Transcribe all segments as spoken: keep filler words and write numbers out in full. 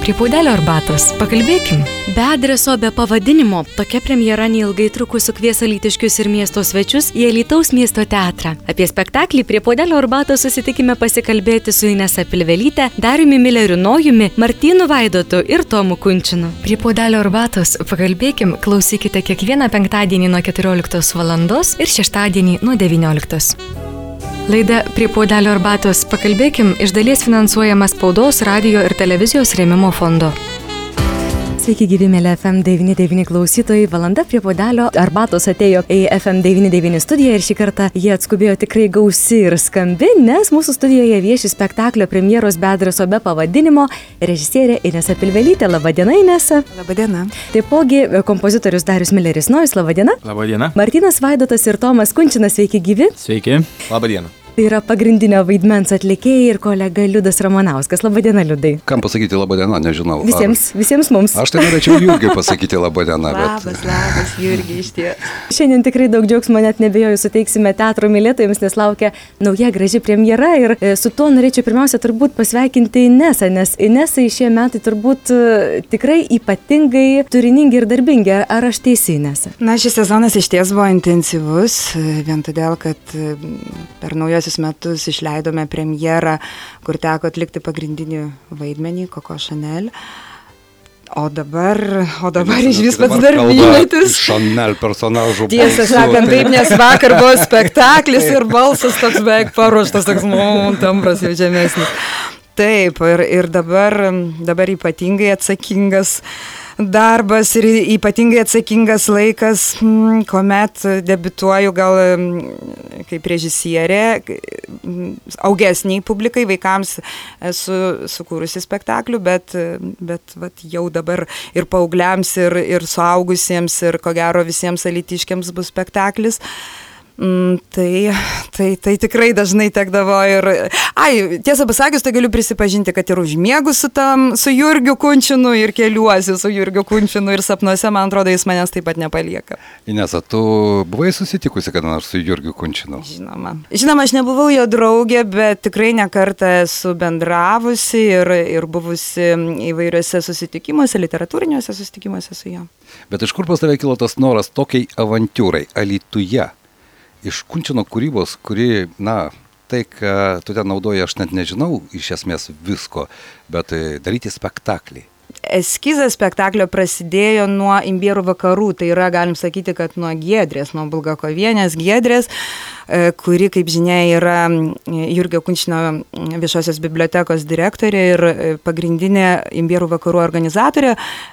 Prie puodelio arbatos. Pakalbėkim. Be adreso, be pavadinimo, tokia premjera neilgai trukus sukvies alytiškius ir miesto svečius į Alytaus miesto teatrą. Apie spektaklį Prie puodelio arbatos susitikime pasikalbėti su Inesa Pilvelyte, Dariumi Milleriu Nojumi, Martynu Vaidotu ir Tomu Kunčinu. Prie puodelio arbatos pakalbėkim, klausykite kiekvieną penktadienį nuo keturioliktos valandos ir šeštadienį nuo devynioliktos. Laida Prie puodelio arbatos pakalbėkim iš dalies finansuojama spaudos, radijo ir televizijos rėmimo fondo. Sveiki gyvi, mėly F M devyni devyni klausytojai. Valanda Prie puodelio arbatos atėjo į F M devyni devyni studiją ir šį kartą jie atskubėjo tikrai gausi ir skambi, nes mūsų studijoje vieši spektaklio premjeros Be adreso be pavadinimo režisierė Inesa Pilvelytė. Labadiena, Inesa. Labadiena. Taipogi kompozitorius Darius Milleris Nojus. Labadiena. Labadiena. Martynas Vaidotas ir Tomas Kunčinas. Sveiki gyvi. Sveiki. Labadiena. Tai yra pagrindinio vaidmens atlikėjai ir kolega Liudas Ramanauskas. Labadiena, Liudai. Kam pasakyti labadiena, nežinau. Visiems, ar... visiems mums. Aš tai norėčiau Jurgiui pasakyti labadiena. Labas, bet... labas, Jurgi, iš ties. Šiandien tikrai daug džiaugsmo, net nebejoju, suteiksime teatro mylėtojams, nes laukia nauja graži premjera ir su tuo norėčiau pirmiausia turbūt pasveikinti Inesą, nes Inesai šie metai turbūt tikrai ypatingai turiningi ir darbingi. Ar aš teisi, Inesa? Na, šis sezonas iš ties buvo intensyvus, vien todėl, kad per naujosius metus išleidome premjerą, kur teko atlikti pagrindinį vaidmenį Coco Chanel. O dabar, o dabar iš vis pats darbymetis. Chanel personažų. Tiesą sakant, taip, nes vakar buvo spektaklis ir balsas toks beveik paruoštas, toks tembras jau žemesnis. Taip, ir, ir dabar, dabar ypatingai atsakingas darbas ir ypatingai atsakingas laikas, kuomet debiutuoju gal kaip režisierė, augesniai publikai, vaikams esu sukūrusi spektaklių, bet, bet vat, jau dabar ir paaugliams, ir, ir suaugusiems, ir ko gero visiems alytiškiams bus spektaklis. Mm, tai, tai, tai tikrai dažnai tekdavo ir... Ai, tiesą pasakius, tai galiu prisipažinti, kad ir užmiegu su, tam, su Jurgiu Kunčinu ir keliuosi su Jurgiu Kunčinu ir sapnuose, man atrodo, jis manęs taip pat nepalieka. Inesa, tu buvai susitikusi kada nors su Jurgiu Kunčinu? Žinoma. Žinoma, aš nebuvau jo draugė, bet tikrai ne kartą esu bendravusi ir, ir buvusi įvairiuose susitikimuose, literatūriniuose susitikimuose su juo. Bet iš kur pas tave kilo tas noras tokiai avantiūrai Alytuje? Iš Kunčino kūrybos, kuri, na, tai, ką tu ten naudoji, aš net nežinau iš esmės visko, bet daryti spektaklį. Eskizas spektaklio prasidėjo nuo Imbierų vakarų, tai yra, galim sakyti, kad nuo Giedrės, nuo Bulgakovienės Giedrės, kuri, kaip žinia, yra Jurgio Kunčino viešosios bibliotekos direktorė ir pagrindinė Imbierų vakarų organizatorė.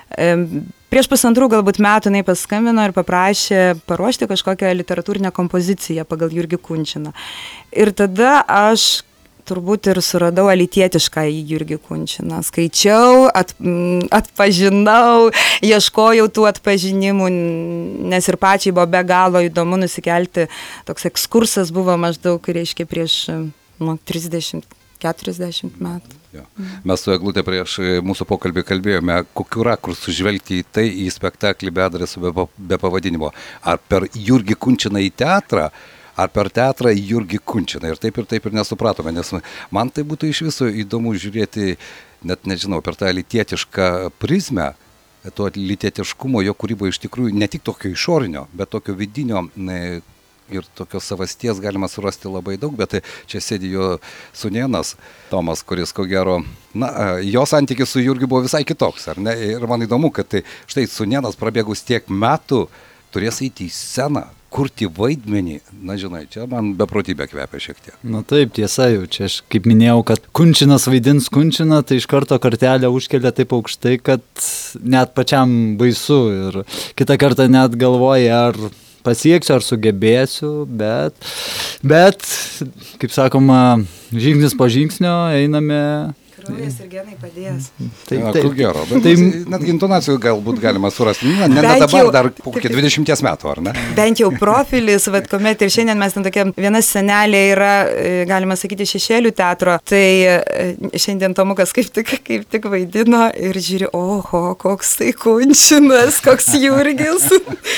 Prieš pusantrų galbūt metų jinai paskambino ir paprašė paruošti kažkokią literatūrinę kompoziciją pagal Jurgį Kunčiną. Ir tada aš turbūt ir suradau alytietišką į Jurgį Kunčiną. Skaičiau, at, atpažinau, ieškojau tų atpažinimų, nes ir pačiai buvo be galo įdomu nusikelti. Toks ekskursas buvo maždaug, reiškia, prieš nu, trisdešimt keturiasdešimt metų. Jo. Mes su Eglutė prieš mūsų pokalbį kalbėjome, kokiu rakursu žvelgti į tai į spektaklį Be adreso be, be pavadinimo. Ar per Jurgį Kunčiną į teatrą, ar per teatrą į Jurgį Kunčiną. Ir taip ir taip ir nesupratome, nes man tai būtų iš viso įdomu žiūrėti, net nežinau, per tą alytietišką prizmę, to alytietiškumo jo kūrybo iš tikrųjų ne tik tokio išorinio, bet tokio vidinio ne, ir tokios savasties galima surasti labai daug, bet čia sėdi jo sūnėnas Tomas, kuris ko gero, na, jo santykis su Jurgiu buvo visai kitoks, ar ne? Ir man įdomu, kad tai, štai sūnėnas prabėgus tiek metų turės eiti į sceną, kurti vaidmenį. Na, žinai, čia man beprotybė kvepia šiek tiek. Na taip, tiesa, jau čia aš kaip minėjau, kad Kunčinas vaidins Kunčiną, tai iš karto kartelę užkelia taip aukštai, kad net pačiam baisu ir kitą kartą net galvoja, ar pasieksiu, ar sugebėsiu, bet, bet, kaip sakoma, žingsnis po žingsnio einame. Kraujas ir genai padės. Taip, taip. Ja, gero, bet tai, net intonacijų galbūt galima surasti. Ne, ne dabar, jau, dar po kokie dvidešimties metų, ar ne? Bent jau profilis, vat, kuomet ir šiandien mes ten tokia, viena scenelė yra, galima sakyti, šešėlių teatro, tai šiandien Tomukas kaip tik, kaip tik vaidino ir žiūri, oho, koks tai Kunčinas, koks Jurgis.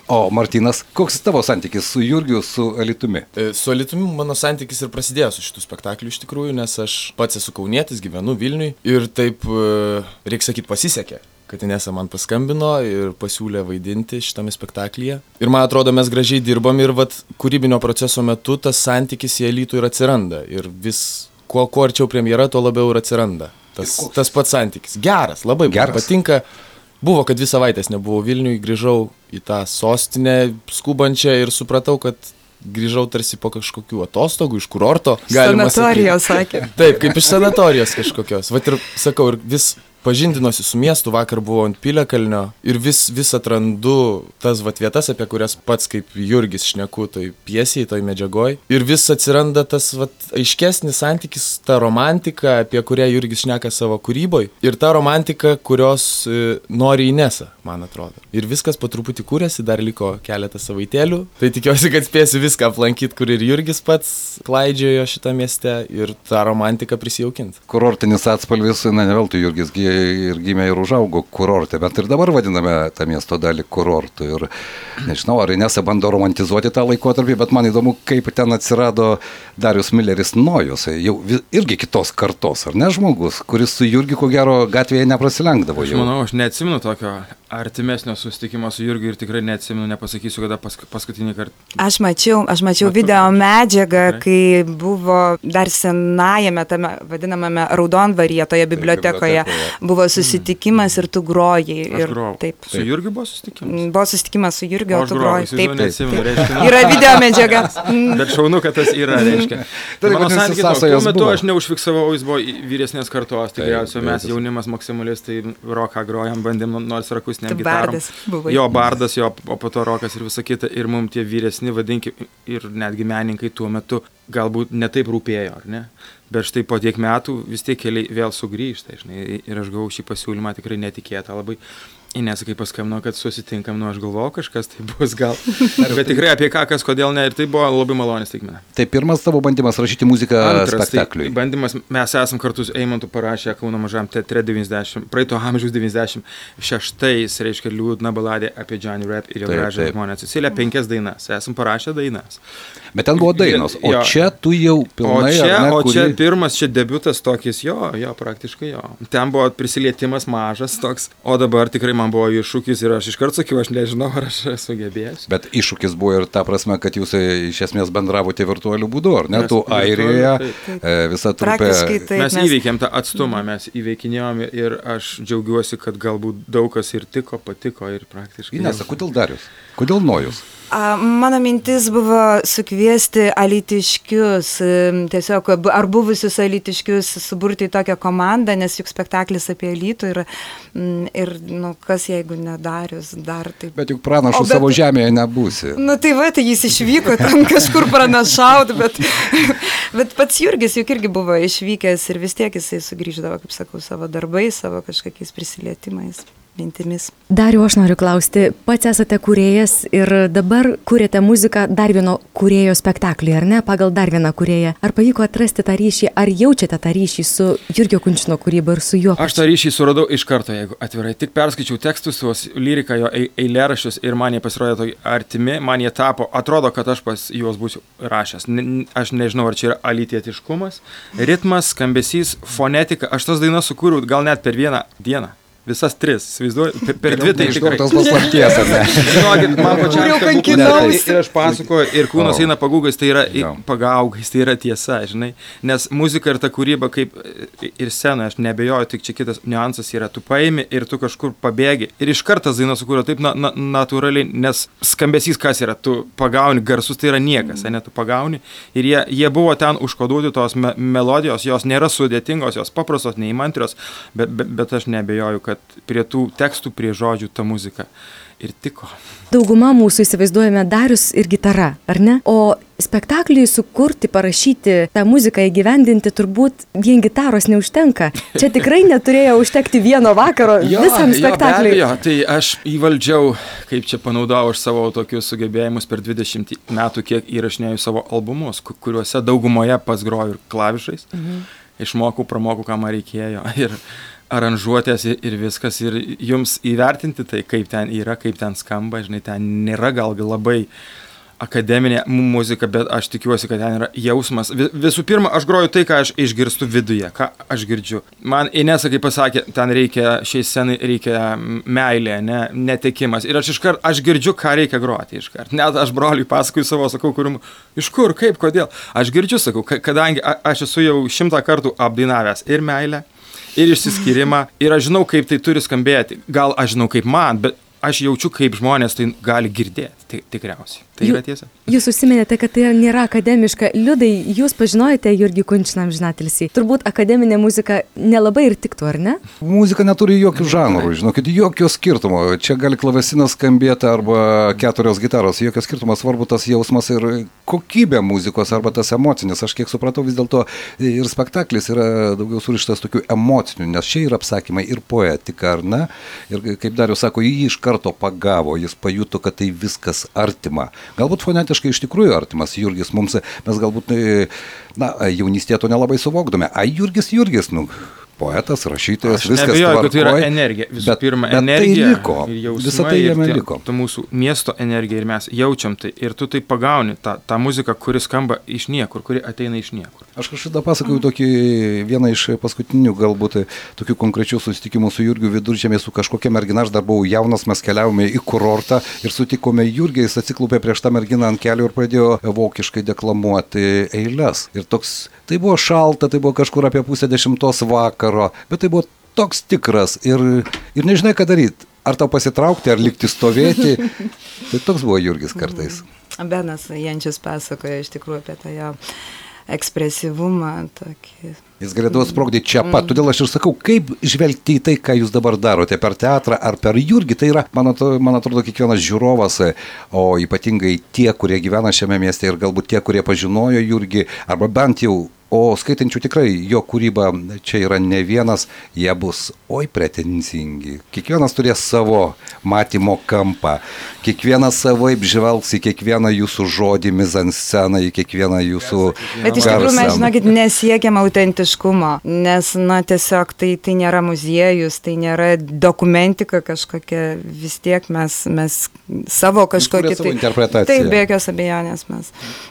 O Martynas, koks tavo santykis su Jurgiu, su Alytumi? Su Alytumi mano santykis ir prasidėjo su šitų spektaklių iš tikrųjų, nes aš pats esu kaunietis, gyvenu Vilniui ir taip, reikia sakyti, pasisekė, kad Inesa man paskambino ir pasiūlė vaidinti šitame spektaklyje. Ir man atrodo, mes gražiai dirbam ir vat kūrybinio proceso metu tas santykis į Alytų ir atsiranda. Ir vis, kuo, kuo arčiau premjera, tuo labiau ir atsiranda. Tas, tas pats santykis. Geras, labai geras. Patinka. Buvo, kad dvi savaitės nebuvau Vilniui, grįžau į tą sostinę skubančią ir supratau, kad grįžau tarsi po kažkokių atostogų, iš kurorto. Sanatorijos, sakė. Taip, kaip iš sanatorijos kažkokios. Vat ir sakau, ir vis pažindinosi su miestu, vakar buvau ant Piliakalnio ir vis, vis atrandu tas vat vietas, apie kurias pats kaip Jurgis šneku, toj piesiai, toj medžiagoj. Ir vis atsiranda tas vat aiškesnis santykis, ta romantika, apie kurią Jurgis šneka savo kūryboj. Ir ta romantika, kurios e, nori Inesa, man atrodo. Ir viskas po truputį kūrėsi, dar liko keletą savaitėlių. Tai tikiuosi, kad spėsiu viską aplankyti, kur ir Jurgis pats klaidžiojo šitą mieste ir tą romantiką prisijaukinti. Kurortinis atspalvis, na ne veltui Jurgis ir gimė ir užaugo kurorte, bet ir dabar vadiname tą miesto dalį kurortu. Ir nežinau, ar Inesa bando romantizuoti tą laikotarpį, bet man įdomu, kaip ten atsirado Darius Mileris Nojus, jau irgi kitos kartos, ar ne žmogus, kuris su Jurgiu ko gero gatvėje neprasilenkdavo jau. Aš manau, aš neatsimenu tokio artimesnio susitikimo su Jurgiu ir tikrai neatsimenu, nepasakysiu, kada pas, paskutinį kartą. Aš mačiau, aš mačiau video medžiagą, kai buvo dar senajame tame vadinamame Raudondvaryje, toje bibliotekoje, buvo susitikimas ir tu grojai. Ir, taip. Su Jurgiu buvo susitikimas? Buvo susitikimas su Jurgiu, o tu grojai. Taip, neatsimenu, reiškia. Yra video medžiaga. Bet šaunu, kad tas yra, reiškia. Mano santykis, tuo metu aš neužfiksavau, jis buvo vyresnės kartos, tikriausiai mes jaunimas maksimalistai roką grojam, bandėm nors rakus gitarom. Jo bardas, jo, o po to rokas ir visa kita. Ir mums tie vyresni, vadinkim, ir netgi menininkai tuo metu galbūt netaip rūpėjo, ar ne? Bet štai po tiek metų vis tiek keliai vėl sugrįžta, žinai. Ir aš gavau šį pasiūlymą tikrai netikėtą labai. Inesa, kai paskambino, kad susitinkam, nu aš galvojau, kažkas tai bus gal. Bet tikrai apie ką, kas, kodėl ne. Ir tai buvo labai malonės staigmena. Tai pirmas tavo bandymas rašyti muziką Antras, spektakliui. Tai bandymas, mes esam kartu su Eimantu parašę Kauno mažam teatre devyniasdešimt, praeito amžiaus devyniasdešimt šeštais, reiškia liūdna baladė apie Johnny Rap ir jo gražią žmonę Cecilę, penkias dainas. Esam parašę dainas. Bet ten buvo dainos, o jo. Čia tu jau pilnai, o čia, ar ne, o kuri... čia pirmas, čia debiutas tokis, jo, jo, praktiškai jo. Ten buvo prisilietimas mažas toks, o dabar tikrai man buvo iššūkis ir aš iškart sakiau, aš nežinau, ar aš sugebėsiu. Bet iššūkis buvo ir ta prasme, kad jūs iš esmės bendravote virtualiu būdu, ar ne? Mes tu Airijoje, visa trupė... Taip, mes įveikėm tą atstumą, mes įveikinėjom ir aš džiaugiuosi, kad galbūt daug kas ir tiko, patiko ir praktiškai... Inesa, kodėl Darius? Kodėl Nojus? A, mano mintis buvo sukviesti alytiškius, tiesiog ar buvusius alytiškius suburti į tokią komandą, nes juk spektaklis apie Alytų ir, ir nu, kas jeigu ne Darius, dar taip. Bet juk pranašų bet, savo žemėje nebūsi. Nu tai va, tai jis išvyko ten kažkur pranašaut, bet, bet pats Jurgis juk irgi buvo išvykęs ir vis tiek jisai sugrįždavo, kaip sakau, savo darbais, savo kažkokiais prisilietimais. Mintimis. Dariau, aš noriu klausti, pats esate kūrėjas ir dabar kūrėte muziką dar vieno kūrėjo spektaklį, ar ne, pagal dar vieną kūrėją. Ar pavyko atrasti tą ryšį, ar jaučiate tą ryšį su Jurgio Kunčino kūryba ir su juo? Aš tą ryšį suradau iš karto, jeigu atvirai. Tik perskaičiau tekstus, tuos lyriką, jo eilėraščius ir man jie pasirodė tokie artimi, man jie tapo, atrodo, kad aš pas juos būsiu rašęs. Ne, aš nežinau, ar čia yra alytietiškumas, ritmas, skambesys, fonetika. Aš tas dainas sukūriau gal net per vieną dieną. Visas tris, įsivaizduoju, per, per dvi tai tikrai. Tos paslapties, ar ne? Žinokit, man pačiam stebuklas. Ir aš pasakoju, ir kūnas eina pagaugais, tai yra pagaugais, tai yra tiesa, žinai. Nes muzika ir ta kūryba, kaip ir scena, aš nebejoju, tik čia kitas niuansas yra, tu paimi ir tu kažkur pabėgi. Ir iš kartas daina sukūrė taip na, na, natūraliai, nes skambesys kas yra, tu pagauni, garsus tai yra niekas, ne, tu pagauni. Ir jie, jie buvo ten užkoduoti tos me melodijos, jos nėra sudėtingos, jos paprastos, neįmantrios, bet, bet, bet aš nebejoju, kad prie tų tekstų, prie žodžių ta muzika ir tiko. Dauguma mūsų įsivaizduojame Darius ir gitara, ar ne? O spektakliui sukurti, parašyti, tą muziką įgyvendinti turbūt vien gitaros neužtenka. Čia tikrai neturėjo užtekti vieno vakaro jo, visam spektakliui. Jo, jo, tai aš įvaldžiau, kaip čia panaudojau aš savo tokius sugebėjimus per dvidešimt metų, kiek įrašinėjau savo albumus, kuriuose daugumoje pats groju ir klavišais. Mhm. Išmokau, pramokau, ką man reikėjo. Ir aranžuotės ir viskas, ir jums įvertinti tai, kaip ten yra, kaip ten skamba, žinai, ten nėra gal labai akademinė muzika, bet aš tikiuosi, kad ten yra jausmas. Visų pirma, aš groju tai, ką aš išgirstu viduje, ką aš girdžiu. Man Inesa, kaip pasakė, ten reikia, šiai scenai reikia meilė, ne, netekimas. Ir aš iškart, aš girdžiu, ką reikia groti iškart. Net aš broliui pasakoju savo, sakau, kur, iš kur, kaip, kodėl. Aš girdžiu, sakau, kadangi aš esu jau šimtą kartų apdainavęs ir meilę, ir išsiskyrimą, ir aš žinau, kaip tai turi skambėti. Gal aš žinau, kaip man, bet aš jaučiu, kaip žmonės tai gali girdėti, tai tikriausiai. Tai yra tiesa. Jūs užsiminėte, kad tai nėra akademiška. Liudai, jūs pažinojate Jurgį Kunčiną amžinatilsį. Turbūt akademinė muzika nelabai ir tiktų, ar ne? Muzika neturi jokių žanrų, žinokit, jokio skirtumo. Čia gali klavesinas skambėti arba keturios gitaros. Jokio skirtumo, svarbu tas jausmas ir kokybė muzikos arba tas emocinis. Aš kiek supratau, vis dėlto ir spektaklis yra daugiau surištas tokių emocinių, nes čia yra apsakymai ir poetika, ar ne? Ir kaip Darius sako, jį iš karto pagavo, jis pajuto, kad tai viskas artima. Galbūt fonetiškai iš tikrųjų artimas Jurgis mums, mes galbūt, na, jaunystėje to nelabai suvokdome. A, Jurgis, Jurgis, nu, poetas, rašytojas, aš viskas nebejoju, tvarkoj. kad tai yra energija, visų bet, pirma, bet energija tai liko, ir jausmai, visą tai jame liko. Ta mūsų miesto energija ir mes jaučiam tai, ir tu tai pagauni, tą, tą muziką, kuri skamba iš niekur, kuri ateina iš niekur. Aš kažkada pasakojau tokį vieną iš paskutinių galbūt tokių konkrečių susitikimų su Jurgiu Viduržemėje, su kažkokia mergina, aš dar buvau jaunas, mes keliavome į kurortą ir sutikome Jurgį, jis atsiklaupė prieš tą merginą ant kelių ir pradėjo vokiškai deklamuoti eiles. Ir toks, tai buvo šalta, tai buvo kažkur apie pusę dešimtos vakaro, bet tai buvo toks tikras ir, ir nežinai, ką daryti. Ar tau pasitraukti, ar likti stovėti. Tai toks buvo Jurgis kartais. Benas Jančius pasakoja iš tikrųjų apie tą jo ekspresyvumą. Tokį. Jis galėdavo sprogdyti čia pat. Mm. Todėl aš ir sakau, kaip žvelgti į tai, ką jūs dabar darote per teatrą ar per Jurgį. Tai yra, man atrodo, man atrodo, kiekvienas žiūrovas, o ypatingai tie, kurie gyvena šiame mieste ir galbūt tie, kurie pažinojo Jurgį, arba bent jau o skaitančių tikrai jo kūryba čia yra ne vienas, jie bus oi pretenzingi. Kiekvienas turės savo matymo kampą, kiekvienas savaip žvelgs į kiekvieną jūsų žodį, mizansceną, į kiekvieną jūsų garsą. Bet iš tikrųjų mes, žinokit, nesiekiam autentiškumo, nes, na, tiesiog tai, tai nėra muziejus, tai nėra dokumentika kažkokia, vis tiek mes, mes savo kažkokį... Savo interpretaciją. Taip, be jokios abejonės mes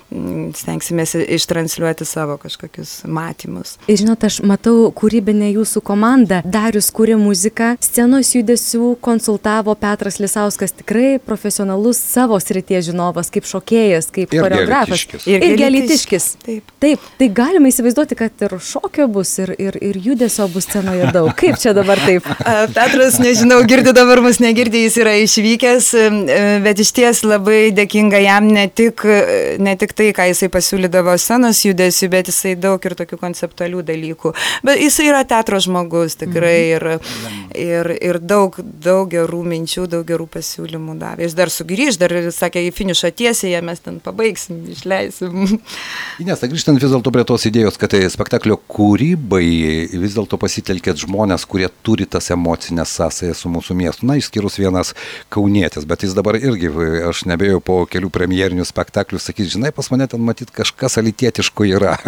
stengsimės ištransliuoti savo kažkokį matymus. Žinot, aš matau kūrybinę jūsų komandą. Darius kūrė muziką, scenos judesių konsultavo Petras Lisauskas, tikrai profesionalus savo srities žinovas, kaip šokėjas, kaip ir choreografas. Gelitiškis. Ir gelitiškis. Taip. Taip, tai galima įsivaizduoti, kad ir šokio bus, ir, ir, ir judesio bus scenoje daug. Kaip čia dabar taip? Petras, nežinau, girdi dabar mus negirdi, jis yra išvykęs, bet iš ties labai dėkinga jam ne tik, ne tik tai, ką jisai pasiūlydavo scenos judesių, bet jisai daug ir tokių konceptualių dalykų. Bet jisai yra teatro žmogus tikrai ir, ir, ir daug, daug gerų minčių, daug gerų pasiūlymų davė. Jis dar sugrįž, dar sakė, į finišą tiesiai, mes ten pabaigsim, išleisim. Ines, tai grįžtant vis dėlto prie tos idėjos, kad spektaklio kūrybai vis dėlto pasitelkėt žmonės, kurie turi tas emocinės sąsajas su mūsų miestu. Na, išskyrus vienas kaunietis, bet jis dabar irgi, aš nebėjau po kelių premjerinių spektaklių, sakys, žinai, pas mane ten matyt kažkas alitietiško yra.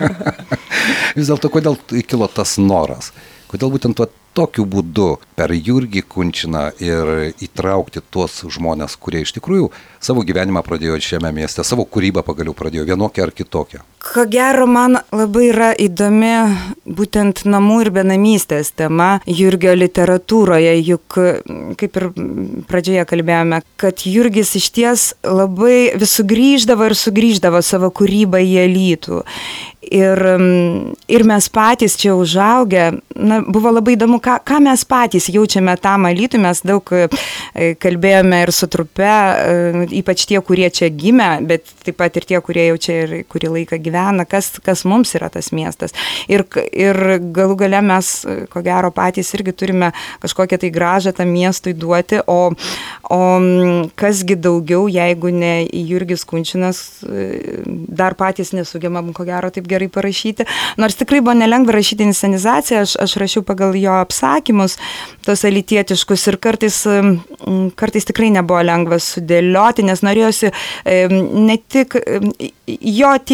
Vis dėlto, kodėl kilo tas noras? Kodėl būtent tuo, tokiu būdu per Jurgį Kunčiną ir įtraukti tuos žmonės, kurie iš tikrųjų savo gyvenimą pradėjo šiame mieste, savo kūrybą pagaliau pradėjo vienokią ar kitokią? Ko gero, man labai yra įdomi būtent namų ir benamystės tema Jurgio literatūroje, juk kaip ir pradžioje kalbėjome, kad Jurgis iš ties labai vis sugrįždavo ir sugrįždavo savo kūrybą į Alytų. Ir, ir mes patys čia užaugę, na, buvo labai įdomu, ką, ką mes patys jaučiame tam Alytui, mes daug kalbėjome ir su trupe, ypač tie, kurie čia gimė, bet taip pat ir tie, kurie jau čia ir kurį laiką gyvena, kas, kas mums yra tas miestas. Ir, ir galų gale mes, ko gero, patys irgi turime kažkokią tai gražą tam miestui duoti, o, o kasgi daugiau, jeigu ne Jurgis Kunčinas, dar patys nesugebam, ko gero, taip gerai parašyti. Nors tikrai buvo nelengva rašyti inscenizaciją, aš, aš rašiau pagal jo apsakymus, tos alytietiškus ir kartais, kartais tikrai nebuvo lengva sudėlioti, nes norėjosi ne tik jo tie apsakymai,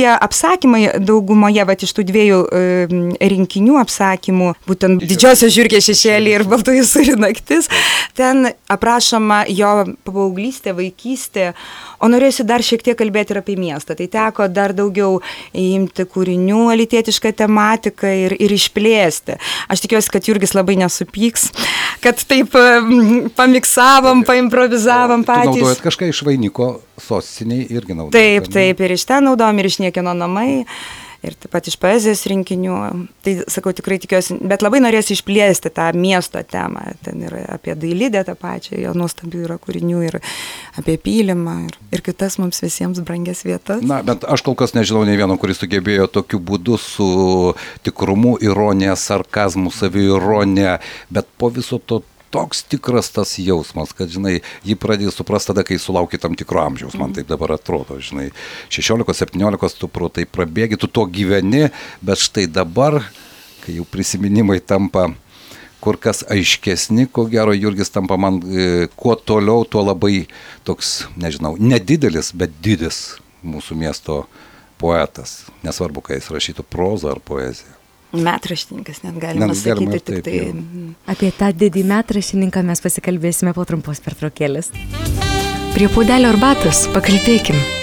apsakymai daugumoje, va, iš tų dviejų rinkinių apsakymų, būtent Didžiosios žiurkės šešėlį ir Baltoji sūri naktis, ten aprašoma jo paauglystė, vaikystė, o norėjusi dar šiek tiek kalbėti ir apie miestą. Tai teko dar daugiau įimti kūrinių, alytietišką tematiką ir, ir išplėsti. Aš tikiuosi, kad Jurgis labai nesupyks, kad taip pamiksavom, paimprovizavom patys. Tu naudojat kažką iš Vainiko sostiniai irgi naudojat? Taip, taip, ir iš ten naudojom, ir iš Niekieno namai. Ir taip pat iš poezijos rinkinių, tai sakau, tikrai tikiuosi, bet labai norėsiu išplėsti tą miesto temą, ten yra apie Dailidę tą pačią, jo nuostabių yra kūrinių ir apie Pylimą ir, ir kitas mums visiems brangias vietas. Na, bet aš kol kas nežinau nei vieno, kuris sugebėjo tokiu būdu su tikrumu, ironija, sarkazmu, saviironija, bet po viso to toks tikras tas jausmas, kad, žinai, jį pradėjai suprasti tada, kai sulauki tam tikro amžiaus, man taip dabar atrodo, žinai, šešiolikos septyniolikos tu pro tai prabėgi, tu to gyveni, bet štai dabar, kai jau prisiminimai tampa kur kas aiškesni, ko gero Jurgis tampa man e, kuo toliau, tuo labai toks, nežinau, nedidelis, bet didis mūsų miesto poetas, nesvarbu, kai jis rašytų prozą ar poeziją. Metraštininkas, net galima net sakyti, galima, tik tai... Jau. Apie tą didį metraštininką mes pasikalbėsime po trumpos pertraukėlės. Prie puodelio arbatos pakalbėkim.